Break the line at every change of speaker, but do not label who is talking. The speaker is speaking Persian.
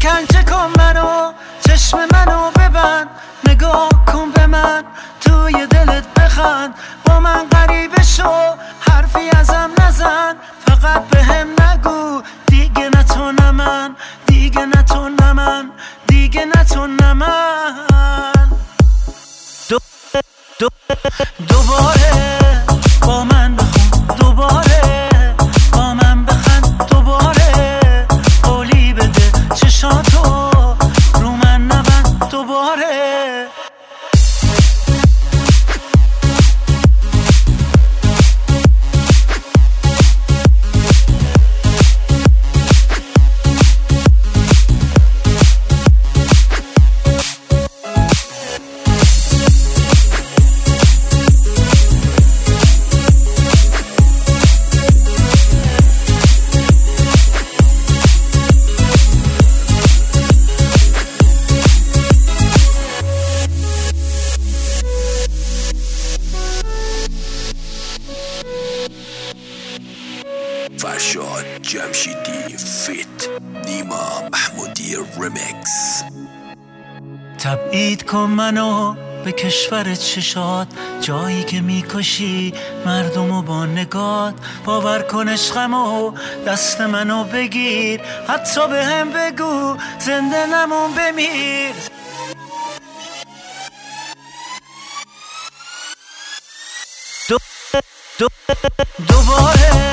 شکنجه کن منو، چشم منو ببند، نگاه کن به من، توی دلت بخند، با من غریبه شو، حرفی ازم نزن، فقط به هم نگو دیگه نه تو نه من، دیگه نه تو نه من، دیگه نه تو نه من. دوباره با من بخون، دوباره با من بخند، دوباره قولی بده چشاتو رو من نبند، دوباره.
فرشاد جمشیدی فیت نیما محمودی ریمیکس.
تبعید کن منو به کشور چشات، جایی که میکشی مردمو با نگات، باور کن عشقمو دست منو بگیر، حتی به هم بگو زنده نمون بمیر. دوباره